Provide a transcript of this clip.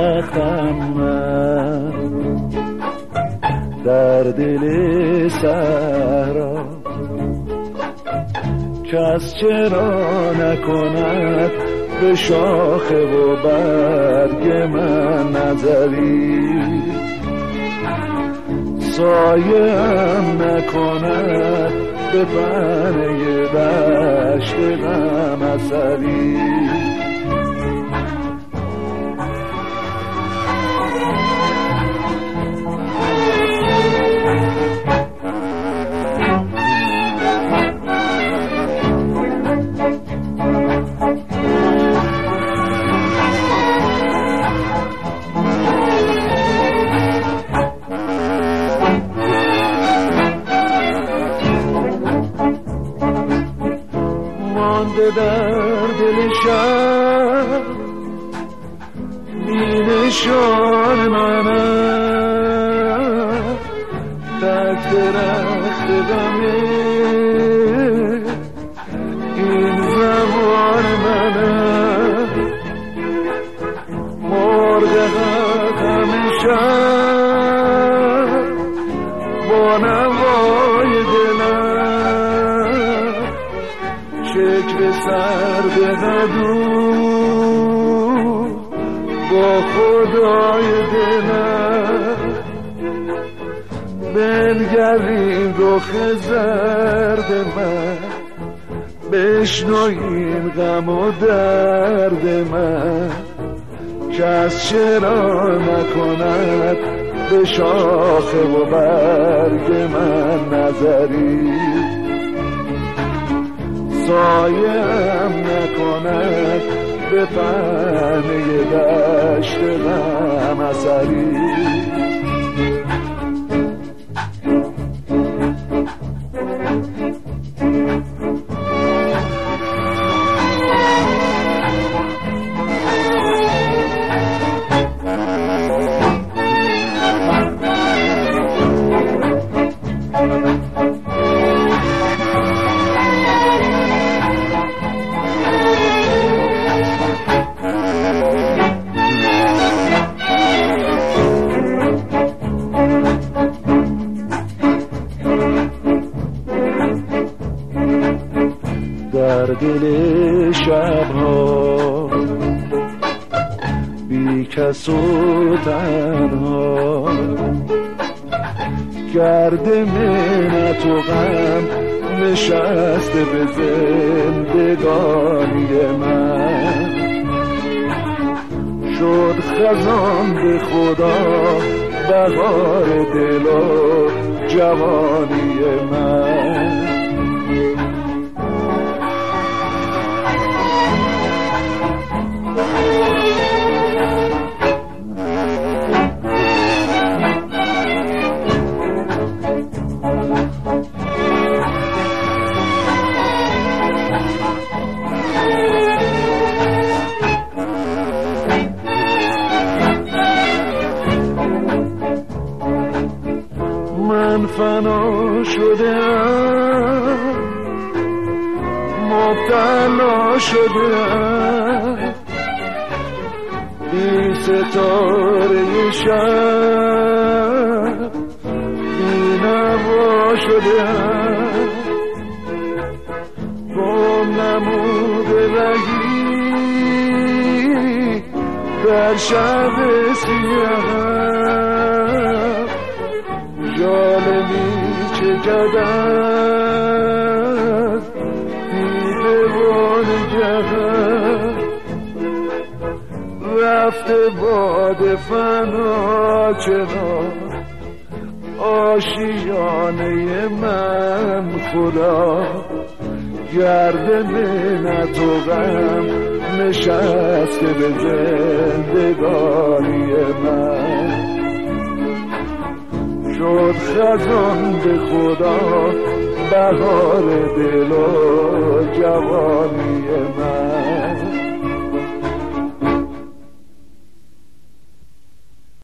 بدبختم من در دل صحرا، کس چرا نکند به شاخه و برگ من نظری، سایه هم نکند به پهنه دشت غم اثری. در دل شب بی نشان منم، تک درخت غمه این زمان منم، مرغ غم شب با نوای دلم، شکل سر به قدوم با خدای دلم، بنگرین رخ زرد من، بشنوین غم و درد من، کس چرا نکند به شاخه و برگ من نظری، سایه هم نکند به پهنه دشت غم اثری. در دل شبها بی کس و تنها، گرد منت و غم نشسته به زندگانی من، شد خزان به خدا بهار دل و جوانی من. من فنا شدم، مبتلا شدم، بی ستاره شب بی نوا شدم، گم نموده رهی در شب سیاه، ظالمی چه جدد دیده و نگهد، رفته باد فنا چرا آشیانه من خدا، گرد منت و غم نشسته به زندگانی من، شد خزان به خدا بهار دل و جوانی من.